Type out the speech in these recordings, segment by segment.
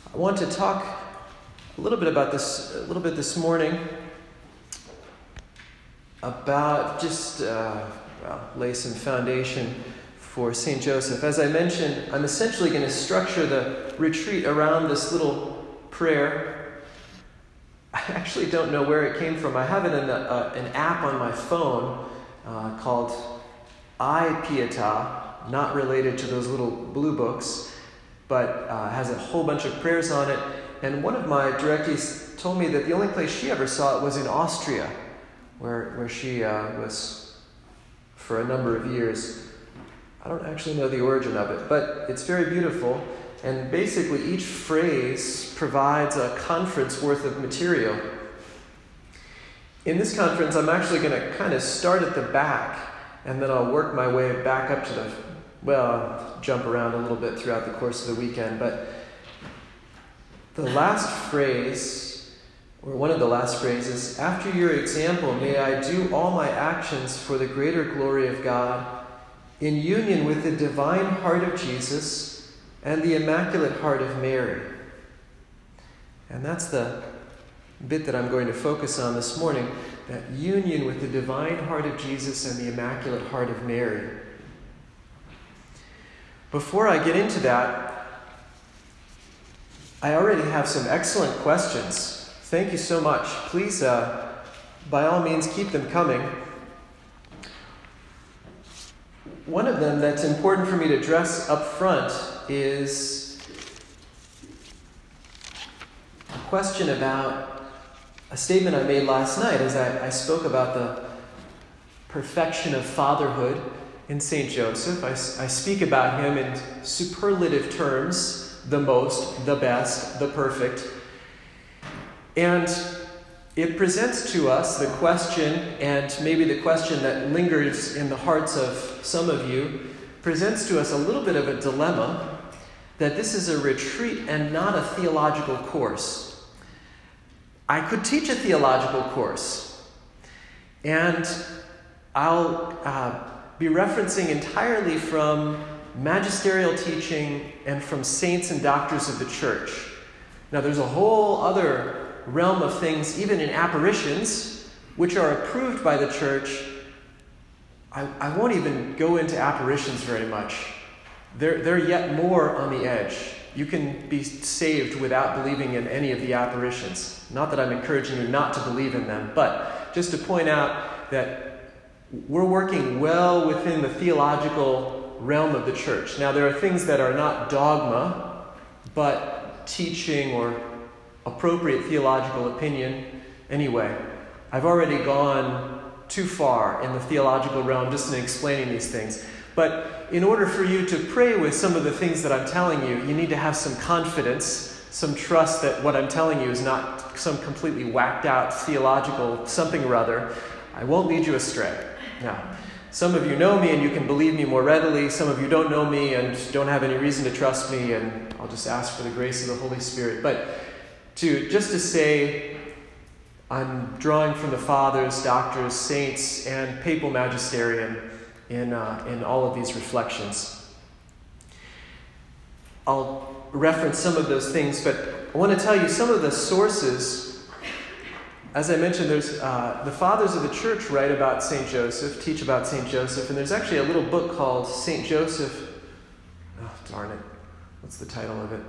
I want to talk a little bit about this, this morning, about just lay some foundation for St. Joseph. As I mentioned, I'm essentially going to structure the retreat around this little prayer. I actually don't know where it came from. I have it in an app on my phone called iPietà, not related to those little blue books, but has a whole bunch of prayers on it. And one of my directees told me that the only place she ever saw it was in Austria, where she was for a number of years. I don't actually know the origin of it, but it's very beautiful. And basically each phrase provides a conference worth of material. In this conference, I'm actually going to kind of start at the back, and then I'll work my way back up to I'll jump around a little bit throughout the course of the weekend. But the last phrase, or one of the last phrases, after your example, may I do all my actions for the greater glory of God, in union with the divine heart of Jesus and the Immaculate Heart of Mary. And that's the bit that I'm going to focus on this morning, that union with the divine heart of Jesus and the Immaculate Heart of Mary. Before I get into that, I already have some excellent questions. Thank you so much. Please, by all means, keep them coming. One of them that's important for me to address up front is a question about a statement I made last night as I spoke about the perfection of fatherhood in St. Joseph. I speak about him in superlative terms: the most, the best, the perfect. And it presents to us the question, and maybe the question that lingers in the hearts of some of you, presents to us a little bit of a dilemma, that this is a retreat and not a theological course. I could teach a theological course, and I'll be referencing entirely from magisterial teaching and from saints and doctors of the church. Now, there's a whole other realm of things, even in apparitions, which are approved by the church. I won't even go into apparitions very much. They're yet more on the edge. You can be saved without believing in any of the apparitions. Not that I'm encouraging you not to believe in them, but just to point out that we're working well within the theological realm of the church. Now, there are things that are not dogma, but teaching or appropriate theological opinion. Anyway, I've already gone too far in the theological realm just in explaining these things. But in order for you to pray with some of the things that I'm telling you, you need to have some confidence, some trust that what I'm telling you is not some completely whacked out theological something or other. I won't lead you astray. Now, some of you know me and you can believe me more readily. Some of you don't know me and don't have any reason to trust me, and I'll just ask for the grace of the Holy Spirit. But to say I'm drawing from the fathers, doctors, saints, and papal magisterium in all of these reflections. I'll reference some of those things, but I want to tell you some of the sources. As I mentioned, there's the fathers of the church write about St. Joseph, teach about St. Joseph, and there's actually a little book called St. Joseph. Oh, darn it. What's the title of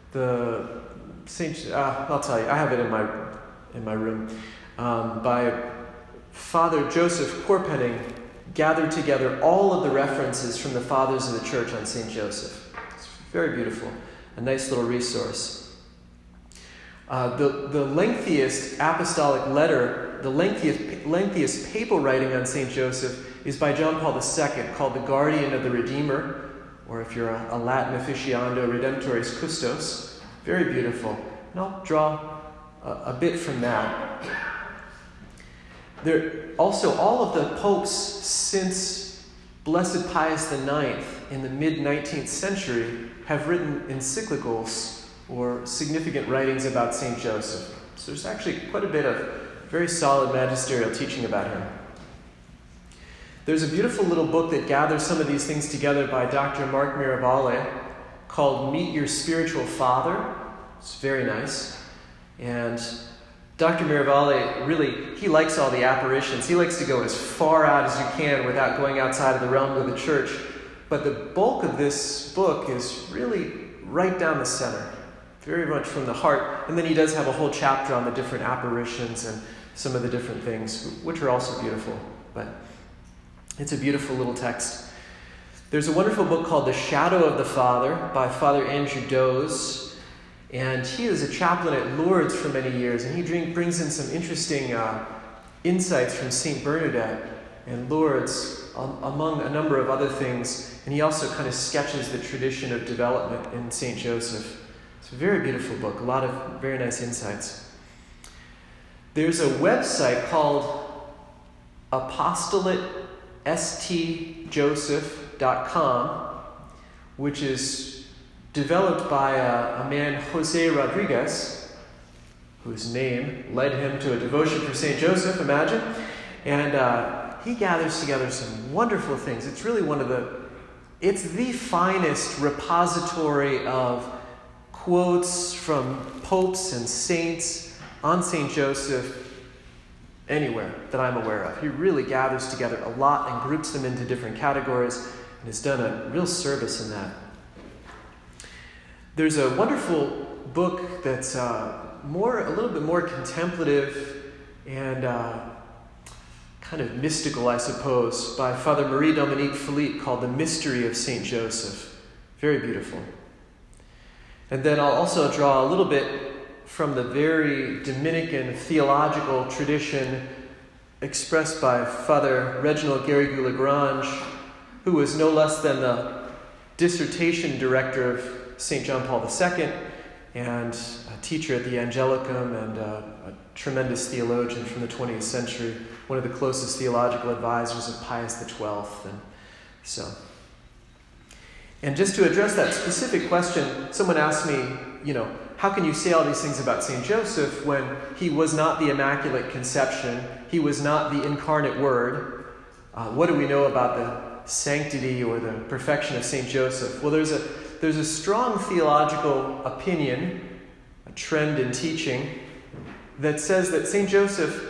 it? I'll tell you. I have it in my room. By Father Joseph Korpenning, gathered together all of the references from the fathers of the church on St. Joseph. It's very beautiful. A nice little resource. The lengthiest apostolic letter, the lengthiest papal writing on St. Joseph is by John Paul II, called The Guardian of the Redeemer, or if you're a Latin aficionado, Redemptoris Custos. Very beautiful. And I'll draw a bit from that. There also, all of the popes since Blessed Pius IX in the mid-19th century have written encyclicals or significant writings about St. Joseph. So there's actually quite a bit of very solid magisterial teaching about him. There's a beautiful little book that gathers some of these things together by Dr. Mark Mirabale called Meet Your Spiritual Father. It's very nice. And Dr. Miravalle, really, he likes all the apparitions. He likes to go as far out as you can without going outside of the realm of the church. But the bulk of this book is really right down the center, very much from the heart. And then he does have a whole chapter on the different apparitions and some of the different things, which are also beautiful. But it's a beautiful little text. There's a wonderful book called The Shadow of the Father by Father Andrew Doze. And he is a chaplain at Lourdes for many years, and he brings in some interesting insights from St. Bernadette and Lourdes, among a number of other things. And he also kind of sketches the tradition of development in St. Joseph. It's a very beautiful book, a lot of very nice insights. There's a website called apostolatestjoseph.com, which is developed by a man, Jose Rodriguez, whose name led him to a devotion for St. Joseph, imagine. And he gathers together some wonderful things. It's really it's the finest repository of quotes from popes and saints on St. Joseph anywhere that I'm aware of. He really gathers together a lot and groups them into different categories and has done a real service in that. There's a wonderful book that's a little bit more contemplative and kind of mystical, I suppose, by Father Marie-Dominique Philippe called The Mystery of St. Joseph. Very beautiful. And then I'll also draw a little bit from the very Dominican theological tradition expressed by Father Reginald Garrigou-Lagrange, who was no less than the dissertation director of St. John Paul II and a teacher at the Angelicum and a tremendous theologian from the 20th century, one of the closest theological advisors of Pius XII. And just to address that specific question, someone asked me, how can you say all these things about St. Joseph when he was not the Immaculate Conception, he was not the incarnate Word? What do we know about the sanctity or the perfection of St. Joseph? Well, there's a strong theological opinion, a trend in teaching, that says that St. Joseph,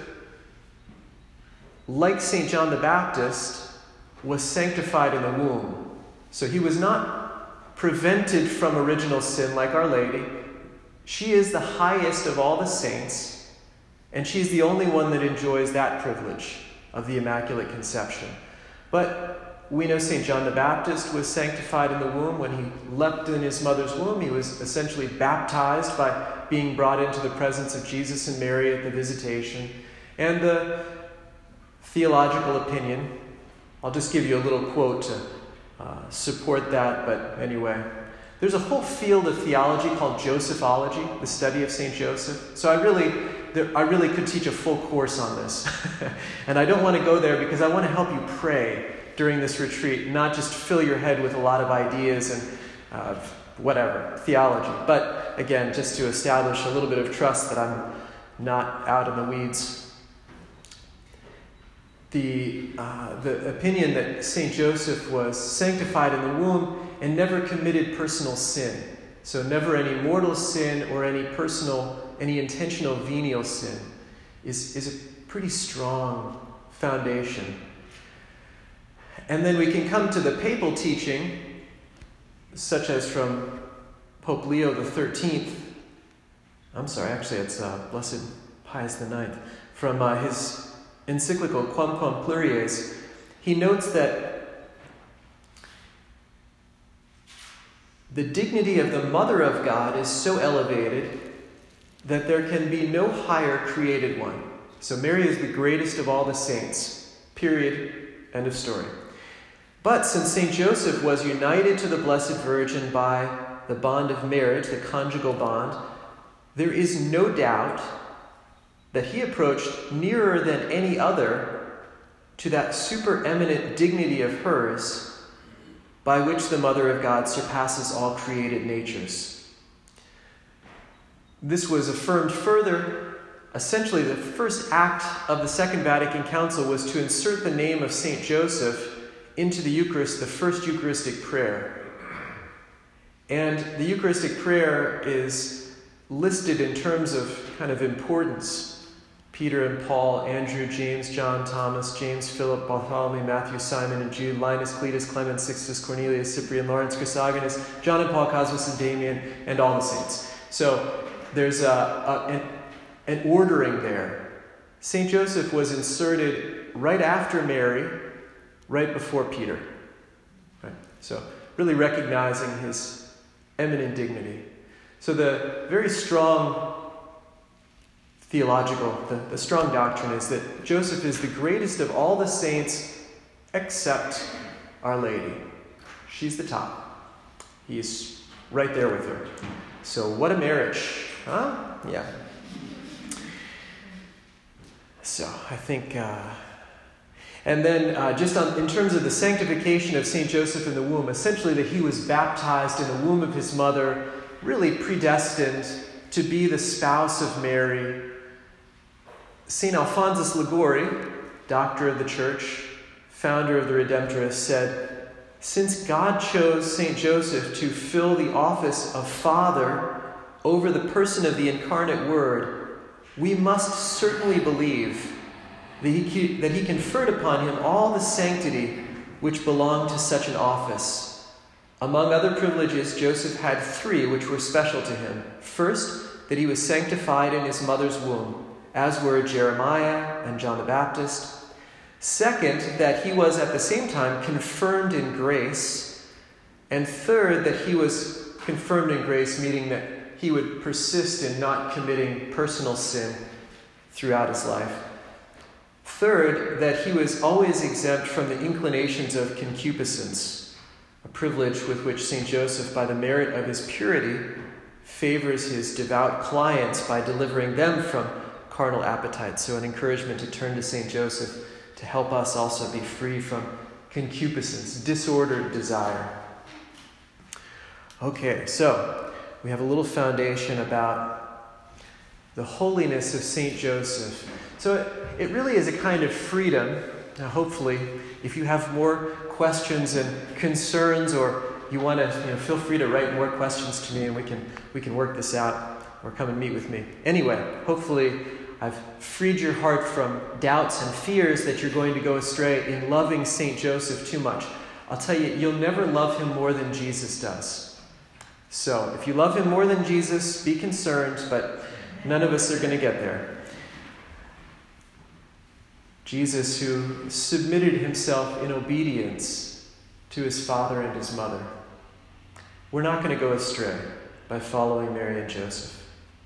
like St. John the Baptist, was sanctified in the womb. So he was not prevented from original sin like Our Lady. She is the highest of all the saints, and she's the only one that enjoys that privilege of the Immaculate Conception. But we know St. John the Baptist was sanctified in the womb. When he leapt in his mother's womb, he was essentially baptized by being brought into the presence of Jesus and Mary at the visitation. And the theological opinion, I'll just give you a little quote to support that, but anyway. There's a whole field of theology called Josephology, the study of St. Joseph. So I really could teach a full course on this. And I don't want to go there because I want to help you pray during this retreat, not just fill your head with a lot of ideas and theology. But again, just to establish a little bit of trust that I'm not out in the weeds. The opinion that St. Joseph was sanctified in the womb and never committed personal sin. So never any mortal sin or any intentional venial sin is a pretty strong foundation. And then we can come to the papal teaching, such as from Pope Leo XIII. It's Blessed Pius IX. From his encyclical Quamquam Plurius, he notes that the dignity of the Mother of God is so elevated that there can be no higher created one. So Mary is the greatest of all the saints. Period. End of story. But since St. Joseph was united to the Blessed Virgin by the bond of marriage, the conjugal bond, there is no doubt that he approached nearer than any other to that supereminent dignity of hers by which the Mother of God surpasses all created natures. This was affirmed further. Essentially, the first act of the Second Vatican Council was to insert the name of St. Joseph into the Eucharist, the first Eucharistic prayer. And the Eucharistic prayer is listed in terms of kind of importance. Peter and Paul, Andrew, James, John, Thomas, James, Philip, Bartholomew, Matthew, Simon and Jude, Linus, Cletus, Clement, Sixtus, Cornelius, Cyprian, Lawrence, Chrysogonus, John and Paul, Cosmas and Damian, and all the saints. So there's an ordering there. St. Joseph was inserted right after Mary, right before Peter. Right? So really recognizing his eminent dignity. So the very strong the strong doctrine is that Joseph is the greatest of all the saints except Our Lady. She's the top. He's right there with her. So what a marriage, huh? Yeah. So I think, and then just in terms of the sanctification of St. Joseph in the womb, essentially that he was baptized in the womb of his mother, really predestined to be the spouse of Mary. St. Alphonsus Liguori, doctor of the Church, founder of the Redemptorists, said, "Since God chose St. Joseph to fill the office of Father over the person of the incarnate Word, we must certainly believe that he conferred upon him all the sanctity which belonged to such an office. Among other privileges, Joseph had 3 which were special to him. First, that he was sanctified in his mother's womb, as were Jeremiah and John the Baptist. Second, that he was at the same time confirmed in grace. And third, that he was confirmed in grace, meaning that he would persist in not committing personal sin throughout his life. Third, that he was always exempt from the inclinations of concupiscence, a privilege with which St. Joseph, by the merit of his purity, favors his devout clients by delivering them from carnal appetites. So an encouragement to turn to St. Joseph to help us also be free from concupiscence, disordered desire. Okay, so we have a little foundation about the holiness of St. Joseph. So it really is a kind of freedom. Now hopefully, if you have more questions and concerns, or you want to, feel free to write more questions to me, and we can work this out, or come and meet with me. Anyway, hopefully I've freed your heart from doubts and fears that you're going to go astray in loving St. Joseph too much. I'll tell you, you'll never love him more than Jesus does. So if you love him more than Jesus, be concerned, but none of us are going to get there. Jesus, who submitted himself in obedience to his father and his mother. We're not going to go astray by following Mary and Joseph.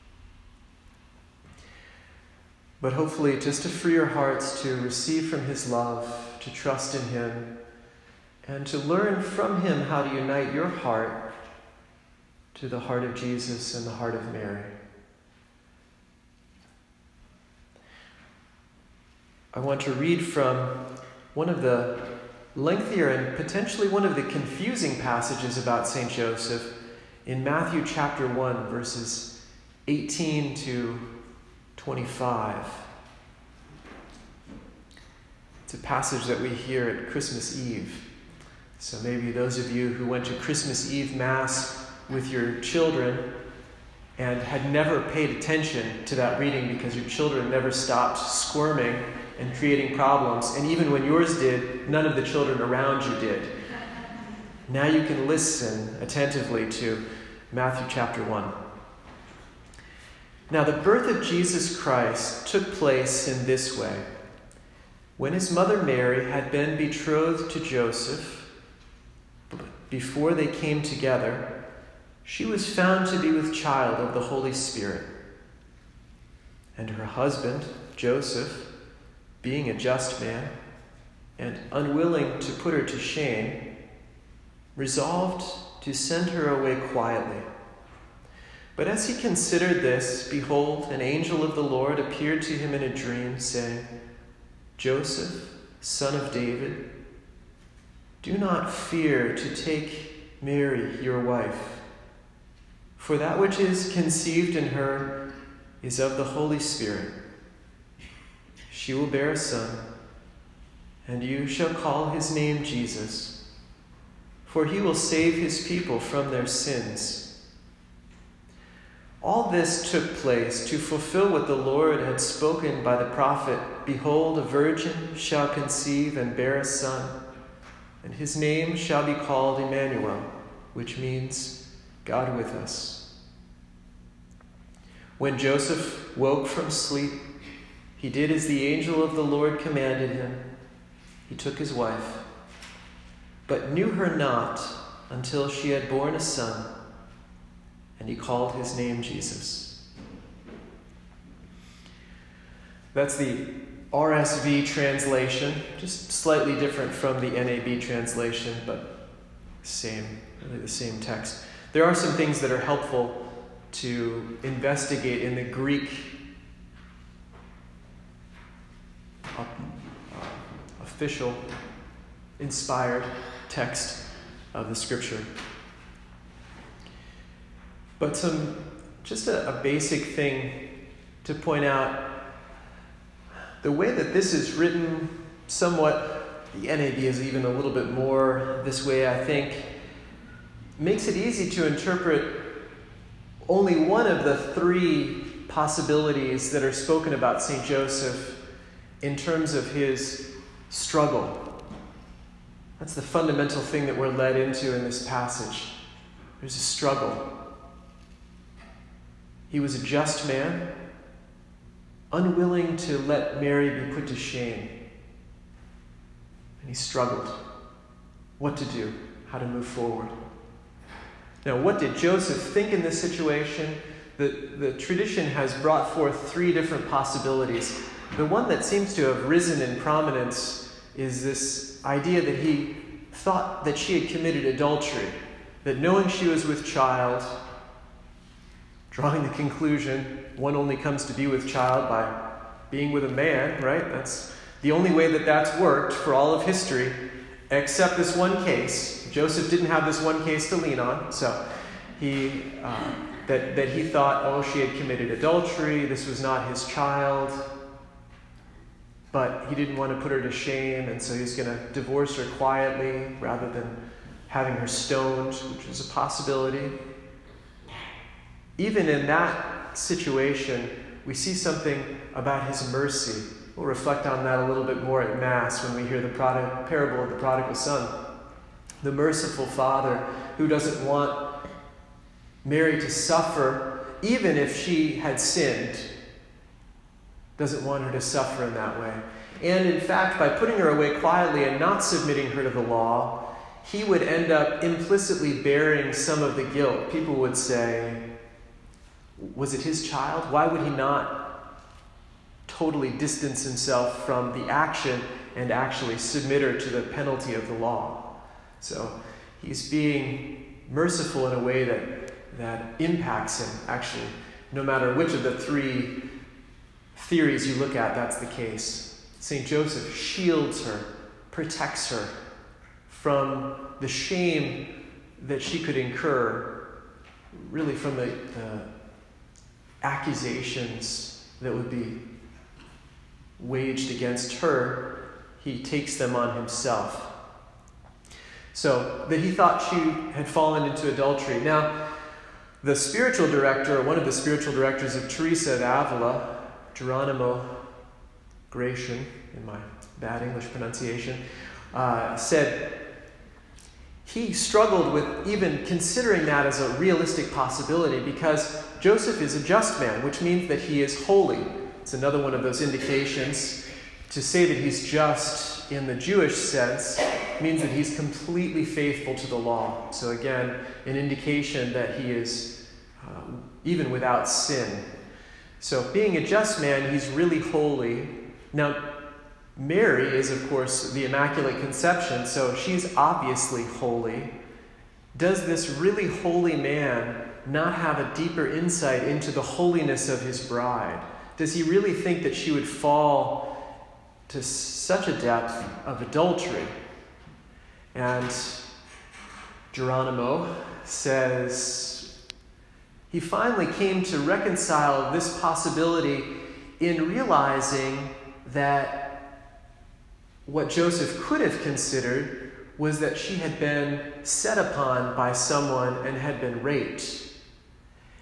But hopefully, just to free your hearts to receive from his love, to trust in him, and to learn from him how to unite your heart to the heart of Jesus and the heart of Mary. I want to read from one of the lengthier and potentially one of the confusing passages about St. Joseph in Matthew chapter 1, verses 18 to 25. It's a passage that we hear at Christmas Eve. So maybe those of you who went to Christmas Eve Mass with your children and had never paid attention to that reading because your children never stopped squirming and creating problems, and even when yours did, none of the children around you did. Now you can listen attentively to Matthew chapter 1. Now the birth of Jesus Christ took place in this way. When his mother Mary had been betrothed to Joseph, before they came together, she was found to be with child of the Holy Spirit. And her husband, Joseph, being a just man and unwilling to put her to shame, resolved to send her away quietly. But as he considered this, behold, an angel of the Lord appeared to him in a dream, saying, Joseph, son of David, do not fear to take Mary, your wife, for that which is conceived in her is of the Holy Spirit. She will bear a son, and you shall call his name Jesus, for he will save his people from their sins. All this took place to fulfill what the Lord had spoken by the prophet. Behold, a virgin shall conceive and bear a son, and his name shall be called Emmanuel, which means God with us. When Joseph woke from sleep, he did as the angel of the Lord commanded him. He took his wife, but knew her not until she had borne a son, and he called his name Jesus. That's the RSV translation, just slightly different from the NAB translation, but really the same text. There are some things that are helpful to investigate in the Greek official, inspired text of the Scripture. But just a basic thing to point out, the way that this is written, somewhat, the NAB is even a little bit more this way, I think, makes it easy to interpret only one of the three possibilities that are spoken about St. Joseph in terms of his struggle. That's the fundamental thing that we're led into in this passage. There's a struggle. He was a just man, unwilling to let Mary be put to shame. And he struggled. What to do, how to move forward. Now, what did Joseph think in this situation? The tradition has brought forth three different possibilities. The one that seems to have risen in prominence is this idea that he thought that she had committed adultery, that knowing she was with child, drawing the conclusion one only comes to be with child by being with a man, right? That's the only way that that's worked for all of history, except this one case. Joseph didn't have this one case to lean on, so he thought, she had committed adultery, this was not his child, but he didn't want to put her to shame, and so he was going to divorce her quietly rather than having her stoned, which was a possibility. Even in that situation, we see something about his mercy. We'll reflect on that a little bit more at Mass when we hear the parable of the prodigal son. The merciful Father who doesn't want Mary to suffer, even if she had sinned, doesn't want her to suffer in that way. And in fact, by putting her away quietly and not submitting her to the law, he would end up implicitly bearing some of the guilt. People would say, was it his child? Why would he not totally distance himself from the action and actually submit her to the penalty of the law? So he's being merciful in a way that impacts him, actually. No matter which of the three theories you look at, that's the case. St. Joseph shields her, protects her from the shame that she could incur, really from the accusations that would be waged against her. He takes them on himself. So that he thought she had fallen into adultery. Now, the spiritual director, one of the spiritual directors of Teresa of Avila, Geronimo Gratian, in my bad English pronunciation, said he struggled with even considering that as a realistic possibility because Joseph is a just man, which means that he is holy. It's another one of those indications. To say that he's just in the Jewish sense means that he's completely faithful to the law. So again, an indication that he is even without sin. So being a just man, he's really holy. Now, Mary is, of course, the Immaculate Conception, so she's obviously holy. Does this really holy man not have a deeper insight into the holiness of his bride? Does he really think that she would fall to such a depth of adultery? And Geronimo says he finally came to reconcile this possibility in realizing that what Joseph could have considered was that she had been set upon by someone and had been raped.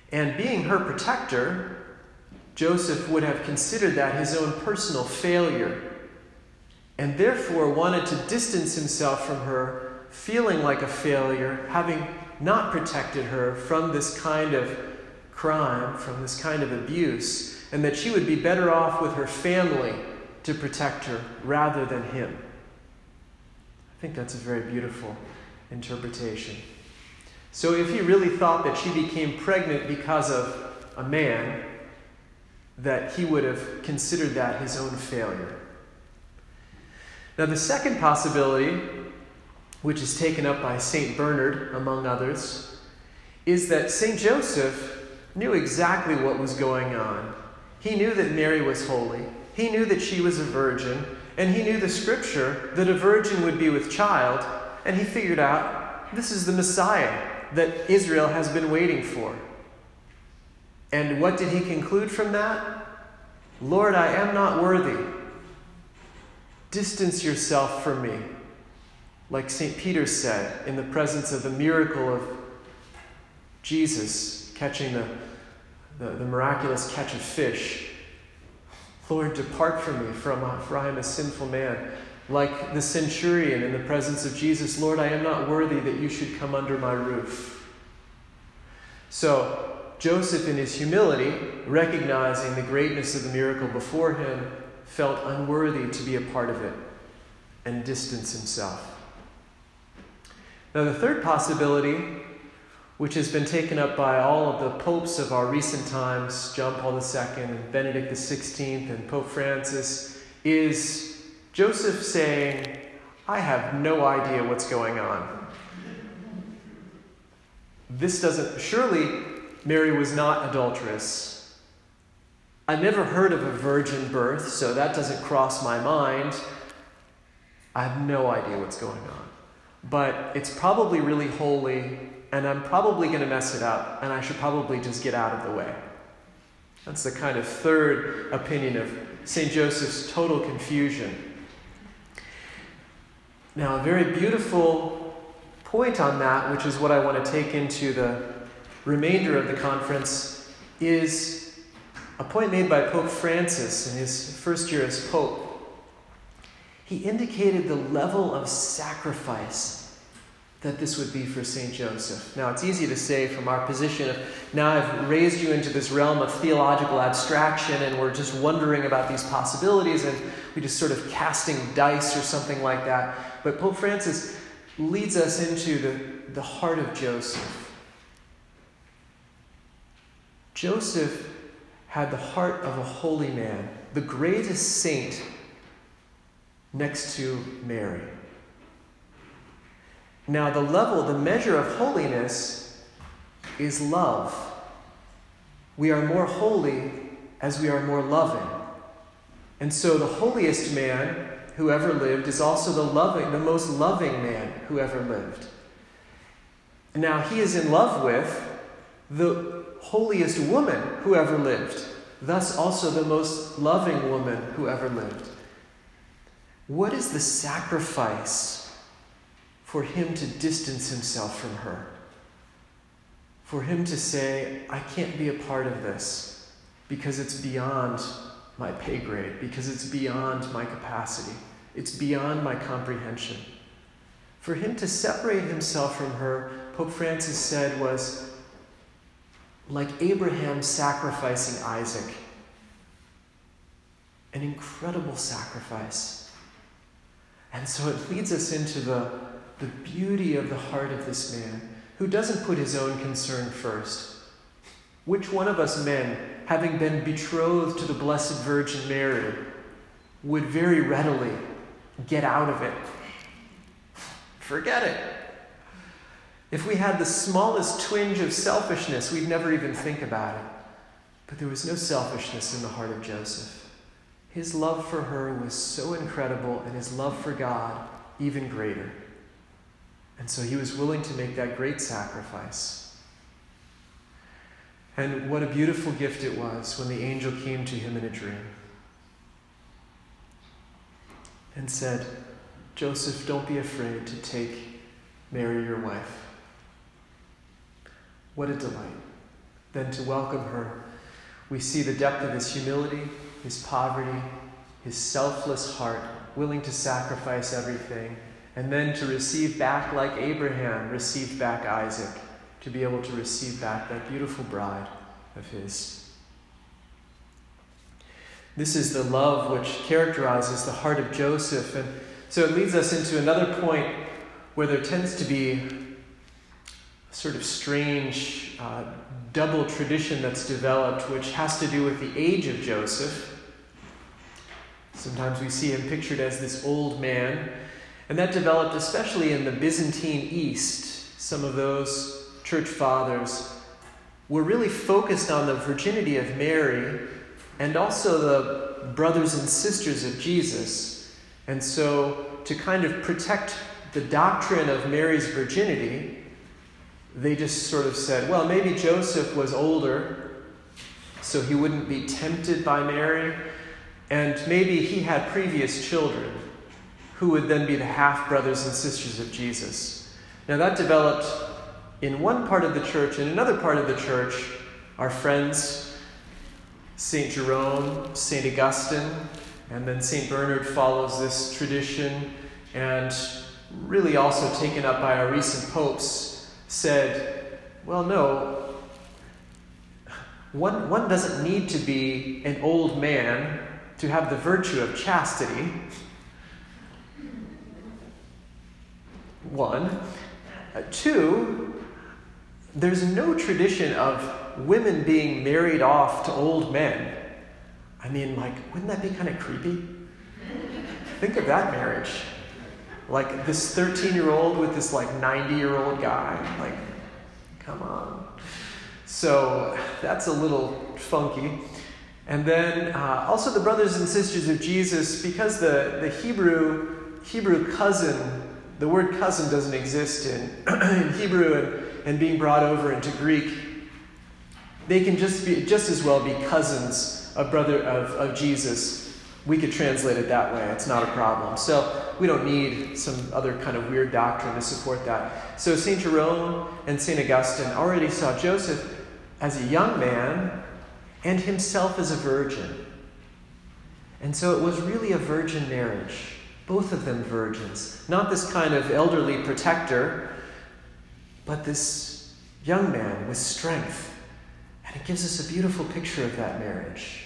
And being her protector, Joseph would have considered that his own personal failure, and therefore wanted to distance himself from her, feeling like a failure, having not protected her from this kind of crime, from this kind of abuse, and that she would be better off with her family to protect her rather than him. I think that's a very beautiful interpretation. So if he really thought that she became pregnant because of a man, that he would have considered that his own failure. Now the second possibility, which is taken up by St. Bernard, among others, is that St. Joseph knew exactly what was going on. He knew that Mary was holy. He knew that she was a virgin. And he knew the scripture that a virgin would be with child. And he figured out this is the Messiah that Israel has been waiting for. And what did he conclude from that? Lord, I am not worthy. Distance yourself from me. Like St. Peter said in the presence of the miracle of Jesus catching the miraculous catch of fish. Lord, depart from me, for I am a sinful man. Like the centurion in the presence of Jesus, Lord, I am not worthy that you should come under my roof. So Joseph, in his humility, recognizing the greatness of the miracle before him, felt unworthy to be a part of it and distanced himself. Now, the third possibility, which has been taken up by all of the popes of our recent times, John Paul II and Benedict XVI and Pope Francis, is Joseph saying, I have no idea what's going on. Surely Mary was not adulterous. I never heard of a virgin birth, so that doesn't cross my mind. I have no idea what's going on. But it's probably really holy, and I'm probably going to mess it up, and I should probably just get out of the way. That's the kind of third opinion of St. Joseph's total confusion. Now, a very beautiful point on that, which is what I want to take into the remainder of the conference, is a point made by Pope Francis in his first year as Pope. He indicated the level of sacrifice that this would be for St. Joseph. Now, it's easy to say from our position of, now I've raised you into this realm of theological abstraction and we're just wondering about these possibilities and we just sort of casting dice or something like that. But Pope Francis leads us into the heart of Joseph. Joseph had the heart of a holy man, the greatest saint next to Mary. Now, the measure of holiness is love. We are more holy as we are more loving. And so the holiest man who ever lived is also the most loving man who ever lived. Now, he is in love with the holiest woman who ever lived, thus also the most loving woman who ever lived. What is the sacrifice for him to distance himself from her? For him to say, I can't be a part of this because it's beyond my pay grade, because it's beyond my capacity, it's beyond my comprehension. For him to separate himself from her, Pope Francis said, was like Abraham sacrificing Isaac. An incredible sacrifice. And so it leads us into the beauty of the heart of this man who doesn't put his own concern first. Which one of us men, having been betrothed to the Blessed Virgin Mary, would very readily get out of it? Forget it. If we had the smallest twinge of selfishness, we'd never even think about it. But there was no selfishness in the heart of Joseph. His love for her was so incredible, and his love for God even greater. And so he was willing to make that great sacrifice. And what a beautiful gift it was when the angel came to him in a dream and said, Joseph, don't be afraid to take Mary, your wife. What a delight than to welcome her. We see the depth of his humility, his poverty, his selfless heart, willing to sacrifice everything, and then to receive back, like Abraham received back Isaac, to be able to receive back that beautiful bride of his. This is the love which characterizes the heart of Joseph. And so it leads us into another point where there tends to be a sort of strange double tradition that's developed, which has to do with the age of Joseph. Sometimes we see him pictured as this old man, and that developed especially in the Byzantine East. Some of those church fathers were really focused on the virginity of Mary and also the brothers and sisters of Jesus. And so to kind of protect the doctrine of Mary's virginity, they just sort of said, well, maybe Joseph was older, so he wouldn't be tempted by Mary, and maybe he had previous children who would then be the half-brothers and sisters of Jesus. Now that developed in one part of the church. In another part of the church, our friends, St. Jerome, St. Augustine, and then St. Bernard follows this tradition, and really also taken up by our recent popes, said, well, no, one doesn't need to be an old man to have the virtue of chastity. One. Two, there's no tradition of women being married off to old men. I mean, wouldn't that be kind of creepy? Think of that marriage. Like this 13-year-old with this 90-year-old guy. Come on. So that's a little funky. And then also the brothers and sisters of Jesus, because the Hebrew cousin, the word cousin doesn't exist in Hebrew and being brought over into Greek, they can just as well be cousins of Jesus. We could translate it that way. It's not a problem. So we don't need some other kind of weird doctrine to support that. So St. Jerome and St. Augustine already saw Joseph as a young man and himself as a virgin. And so it was really a virgin marriage. Both of them virgins. Not this kind of elderly protector, but this young man with strength. And it gives us a beautiful picture of that marriage.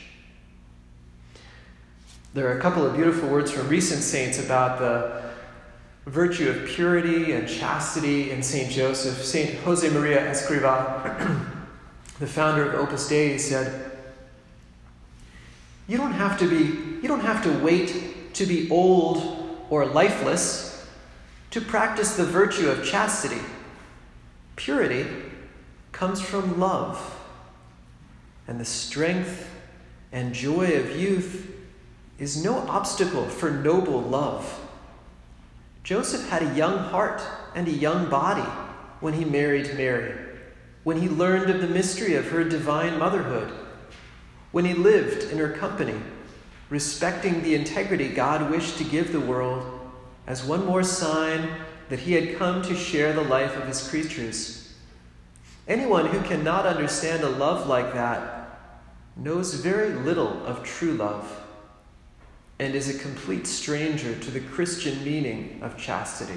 There are a couple of beautiful words from recent saints about the virtue of purity and chastity in St. Joseph. St. Jose Maria Escrivá, the founder of Opus Dei, said, you don't have to wait to be old or lifeless to practice the virtue of chastity. Purity comes from love, and the strength and joy of youth is no obstacle for noble love. Joseph had a young heart and a young body when he married Mary, when he learned of the mystery of her divine motherhood, when he lived in her company, respecting the integrity God wished to give the world as one more sign that he had come to share the life of his creatures. Anyone who cannot understand a love like that knows very little of true love and is a complete stranger to the Christian meaning of chastity.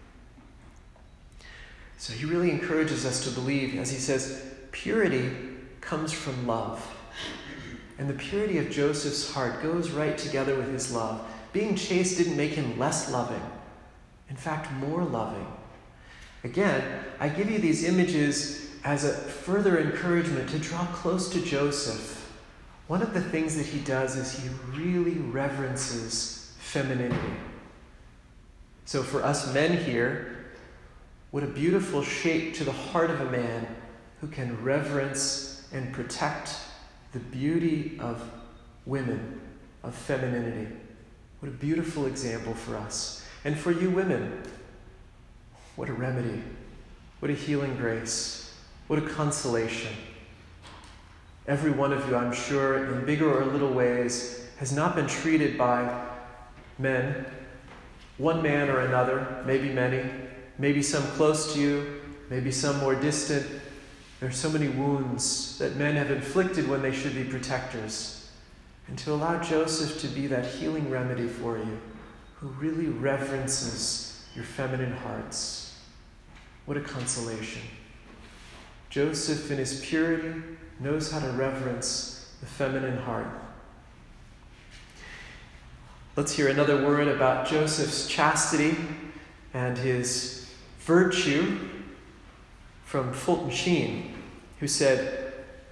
So he really encourages us to believe, as he says, purity comes from love. And the purity of Joseph's heart goes right together with his love. Being chaste didn't make him less loving. In fact, more loving. Again, I give you these images as a further encouragement to draw close to Joseph. One of the things that he does is he really reverences femininity. So for us men here, what a beautiful shape to the heart of a man who can reverence and protect the beauty of women, of femininity. What a beautiful example for us. And for you women, what a remedy. What a healing grace. What a consolation. Every one of you, I'm sure, in bigger or little ways, has not been treated by men, one man or another, maybe many, maybe some close to you, maybe some more distant, There are so many wounds that men have inflicted when they should be protectors. And to allow Joseph to be that healing remedy for you, who really reverences your feminine hearts. What a consolation. Joseph, in his purity, knows how to reverence the feminine heart. Let's hear another word about Joseph's chastity and his virtue from Fulton Sheen, who said,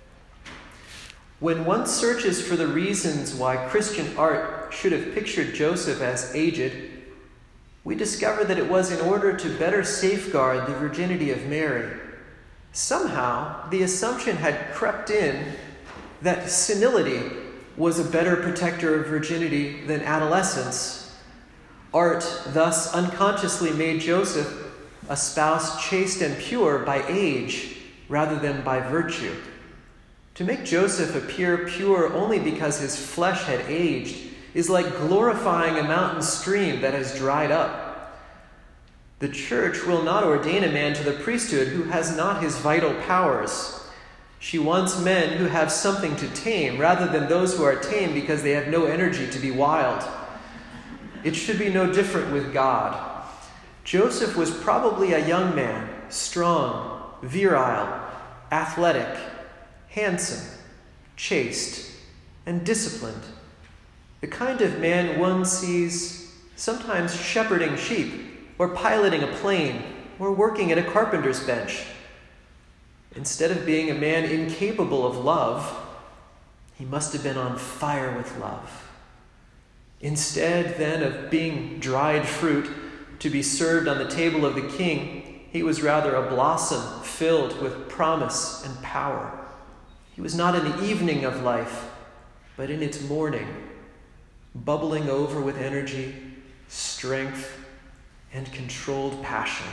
"When one searches for the reasons why Christian art should have pictured Joseph as aged, we discover that it was in order to better safeguard the virginity of Mary. Somehow, the assumption had crept in that senility was a better protector of virginity than adolescence. Art thus unconsciously made Joseph a spouse chaste and pure by age rather than by virtue. To make Joseph appear pure only because his flesh had aged is like glorifying a mountain stream that has dried up. The church will not ordain a man to the priesthood who has not his vital powers. She wants men who have something to tame rather than those who are tame because they have no energy to be wild. It should be no different with God. Joseph was probably a young man, strong, virile, athletic, handsome, chaste, and disciplined. The kind of man one sees sometimes shepherding sheep, or piloting a plane, or working at a carpenter's bench. Instead of being a man incapable of love, he must have been on fire with love. Instead, then, of being dried fruit to be served on the table of the king, he was rather a blossom filled with promise and power. He was not in the evening of life, but in its morning, bubbling over with energy, strength, and controlled passion.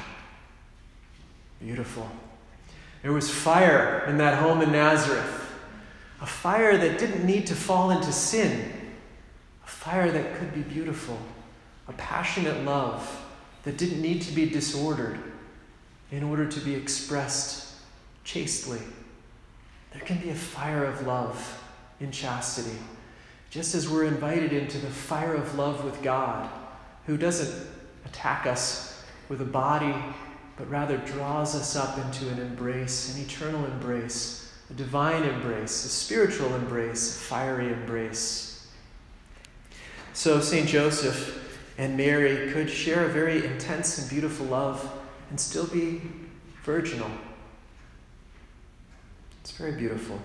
Beautiful. There was fire in that home in Nazareth, a fire that didn't need to fall into sin, a fire that could be beautiful, a passionate love that didn't need to be disordered in order to be expressed chastely. There can be a fire of love in chastity, just as we're invited into the fire of love with God, who doesn't attack us with a body, but rather draws us up into an embrace, an eternal embrace, a divine embrace, a spiritual embrace, a fiery embrace. So St. Joseph and Mary could share a very intense and beautiful love and still be virginal. It's very beautiful.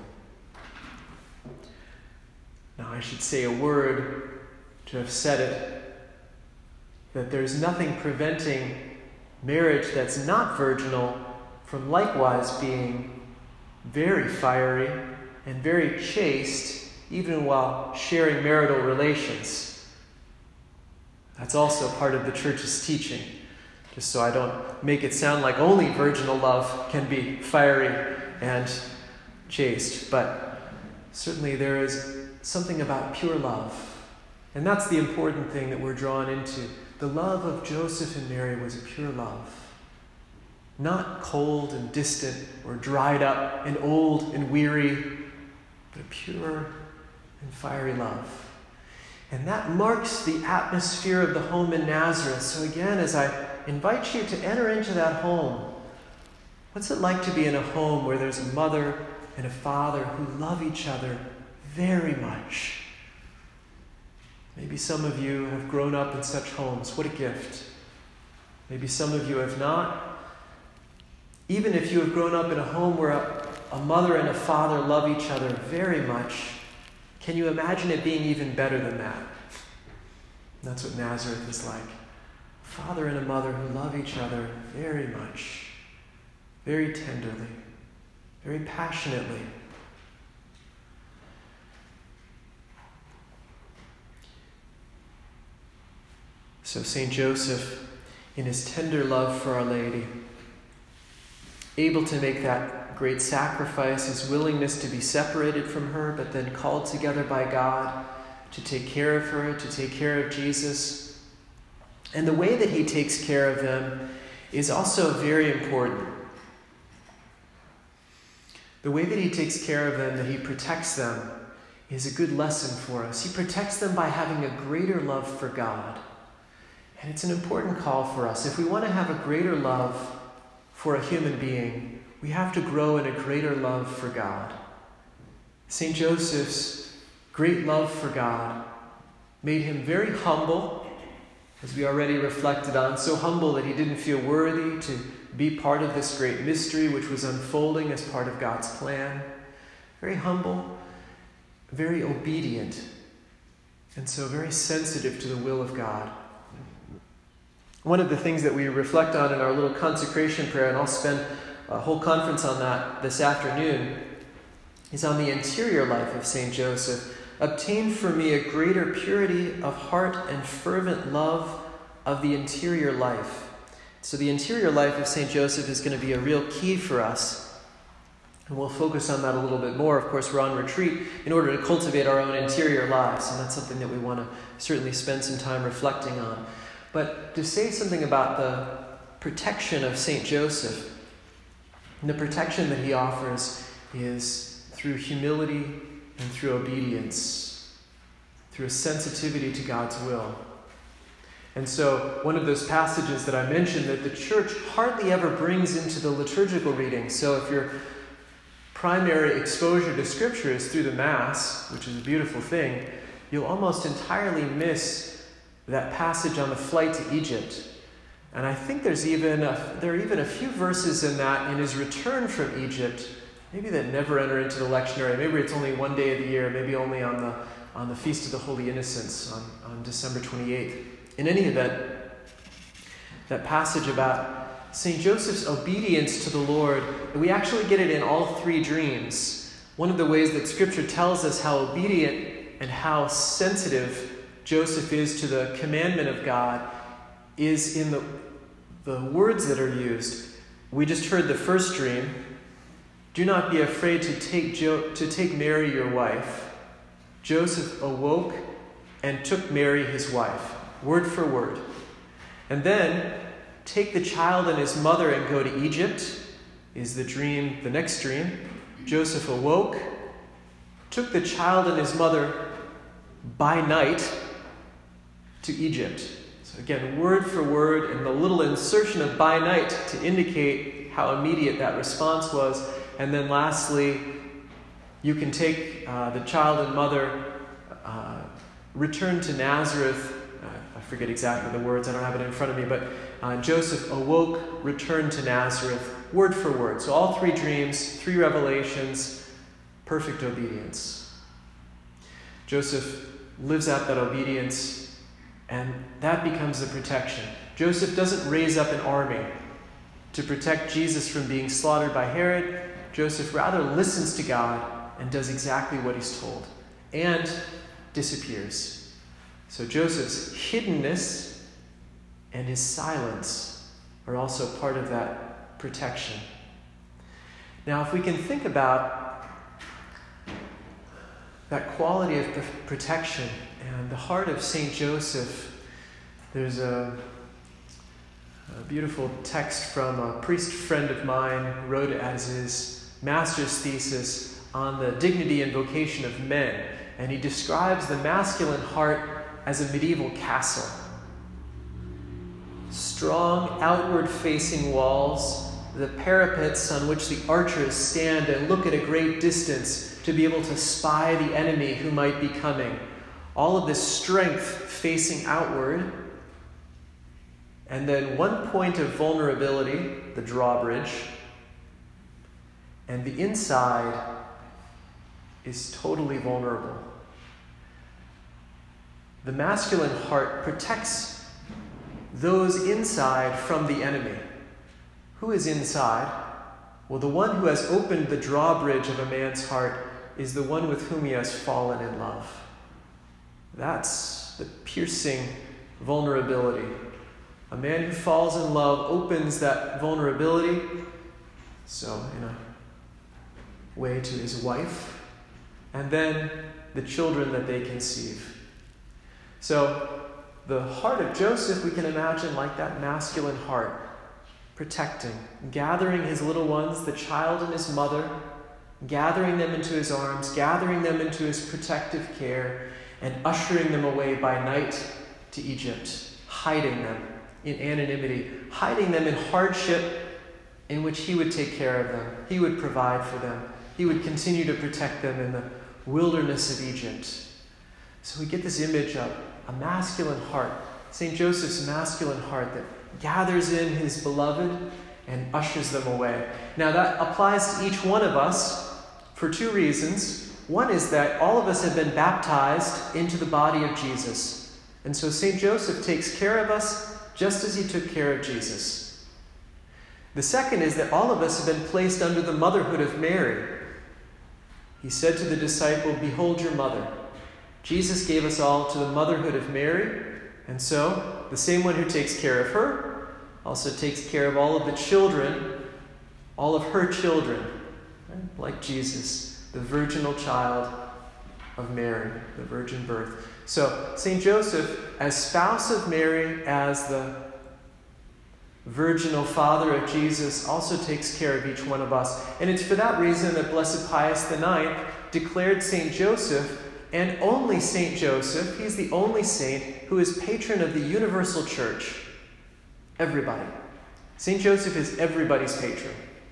Now I should say a word to have said it, that there's nothing preventing marriage that's not virginal from likewise being very fiery and very chaste, even while sharing marital relations. That's also part of the church's teaching, just so I don't make it sound like only virginal love can be fiery and chaste. But certainly there is something about pure love. And that's the important thing that we're drawn into. The love of Joseph and Mary was a pure love. Not cold and distant or dried up and old and weary, but a pure and fiery love. And that marks the atmosphere of the home in Nazareth. So again, as I invite you to enter into that home, what's it like to be in a home where there's a mother and a father who love each other very much? Maybe some of you have grown up in such homes. What a gift. Maybe some of you have not. Even if you have grown up in a home where a mother and a father love each other very much, can you imagine it being even better than that? And that's what Nazareth is like. A father and a mother who love each other very much, very tenderly, very passionately. So St. Joseph, in his tender love for Our Lady, able to make that great sacrifice, his willingness to be separated from her, but then called together by God to take care of her, to take care of Jesus. And the way that he takes care of them is also very important. The way that he takes care of them, that he protects them, is a good lesson for us. He protects them by having a greater love for God. And it's an important call for us. If we want to have a greater love for a human being, we have to grow in a greater love for God. St. Joseph's great love for God made him very humble, as we already reflected on, so humble that he didn't feel worthy to be part of this great mystery which was unfolding as part of God's plan. Very humble, very obedient, and so very sensitive to the will of God. One of the things that we reflect on in our little consecration prayer, and I'll spend a whole conference on that this afternoon, is on the interior life of St. Joseph. Obtain for me a greater purity of heart and fervent love of the interior life. So the interior life of St. Joseph is going to be a real key for us. And we'll focus on that a little bit more. Of course, we're on retreat in order to cultivate our own interior lives. And that's something that we want to certainly spend some time reflecting on. But to say something about the protection of St. Joseph, and the protection that he offers is through humility and through obedience, through a sensitivity to God's will. And so one of those passages that I mentioned that the church hardly ever brings into the liturgical reading. So if your primary exposure to Scripture is through the Mass, which is a beautiful thing, you'll almost entirely miss that passage on the flight to Egypt. And I think there are even a few verses in that in his return from Egypt, maybe that never enter into the lectionary. Maybe it's only one day of the year, maybe only on the Feast of the Holy Innocents on December 28th. In any event, that passage about St. Joseph's obedience to the Lord, we actually get it in all three dreams. One of the ways that Scripture tells us how obedient and how sensitive Joseph is to the commandment of God is in the words that are used. We just heard the first dream. Do not be afraid to take Mary your wife. Joseph awoke and took Mary his wife, word for word. And then, take the child and his mother and go to Egypt, is the next dream. Joseph awoke, took the child and his mother by night to Egypt. So again, word for word, and the little insertion of by night to indicate how immediate that response was. And then lastly, you can take the child and mother, return to Nazareth. I forget exactly the words, I don't have it in front of me, but Joseph awoke, returned to Nazareth, word for word. So all three dreams, three revelations, perfect obedience. Joseph lives out that obedience, and that becomes the protection. Joseph doesn't raise up an army to protect Jesus from being slaughtered by Herod. Joseph rather listens to God and does exactly what he's told, and disappears. So Joseph's hiddenness and his silence are also part of that protection. Now, if we can think about that quality of protection and the heart of St. Joseph, there's a beautiful text from a priest friend of mine who wrote it as his master's thesis on the dignity and vocation of men. And he describes the masculine heart as a medieval castle. Strong outward-facing walls, the parapets on which the archers stand and look at a great distance to be able to spy the enemy who might be coming. All of this strength facing outward. And then one point of vulnerability, the drawbridge. And the inside is totally vulnerable. The masculine heart protects those inside from the enemy. Who is inside? Well, the one who has opened the drawbridge of a man's heart is the one with whom he has fallen in love. That's the piercing vulnerability. A man who falls in love opens that vulnerability, so in a way, to his wife, and then the children that they conceive. So the heart of Joseph, we can imagine like that masculine heart, protecting, gathering his little ones, the child and his mother, gathering them into his arms, gathering them into his protective care, and ushering them away by night to Egypt, hiding them in anonymity, hiding them in hardship in which he would take care of them. He would provide for them. He would continue to protect them in the wilderness of Egypt. So we get this image of a masculine heart, St. Joseph's masculine heart that gathers in his beloved and ushers them away. Now that applies to each one of us for two reasons. One is that all of us have been baptized into the body of Jesus. And so St. Joseph takes care of us just as he took care of Jesus. The second is that all of us have been placed under the motherhood of Mary. He said to the disciple, "Behold your mother." Jesus gave us all to the motherhood of Mary, and so the same one who takes care of her also takes care of all of the children, all of her children, right? Like Jesus, the virginal child of Mary, the virgin birth. So St. Joseph, as spouse of Mary, as the virginal father of Jesus, also takes care of each one of us. And it's for that reason that Blessed Pius IX declared St. Joseph, and only St. Joseph, he's the only saint who is patron of the universal church. Everybody. St. Joseph is everybody's patron.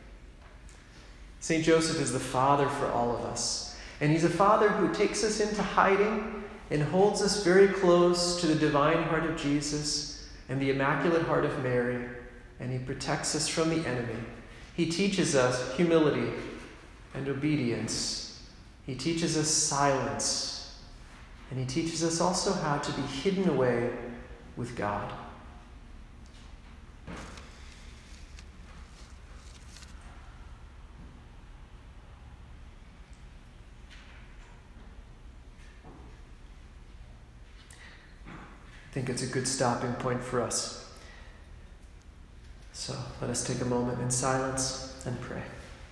St. Joseph is the father for all of us. And he's a father who takes us into hiding and holds us very close to the divine heart of Jesus and the immaculate heart of Mary. And he protects us from the enemy. He teaches us humility and obedience. He teaches us silence. And he teaches us also how to be hidden away with God. I think it's a good stopping point for us. So let us take a moment in silence and pray.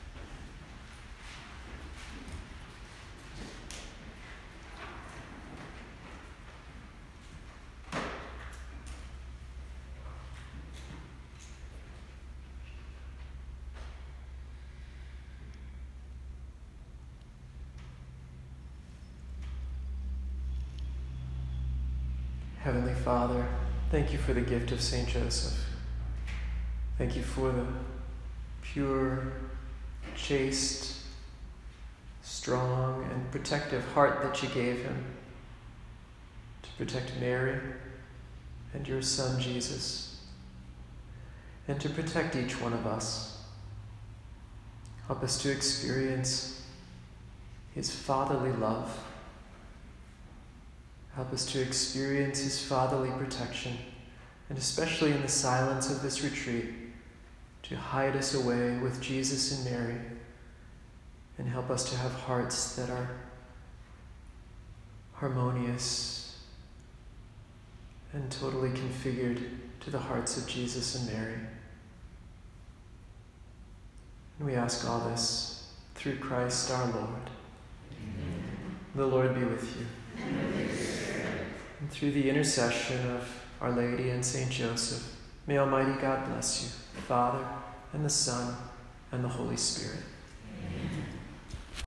Heavenly Father, thank you for the gift of St. Joseph. Thank you for the pure, chaste, strong, and protective heart that you gave him to protect Mary and your Son, Jesus, and to protect each one of us. Help us to experience his fatherly love. Help us to experience his fatherly protection, and especially in the silence of this retreat, to hide us away with Jesus and Mary, and help us to have hearts that are harmonious and totally configured to the hearts of Jesus and Mary. And we ask all this through Christ our Lord. Amen. The Lord be with you. And through the intercession of Our Lady and St. Joseph, may Almighty God bless you, the Father, and the Son, and the Holy Spirit.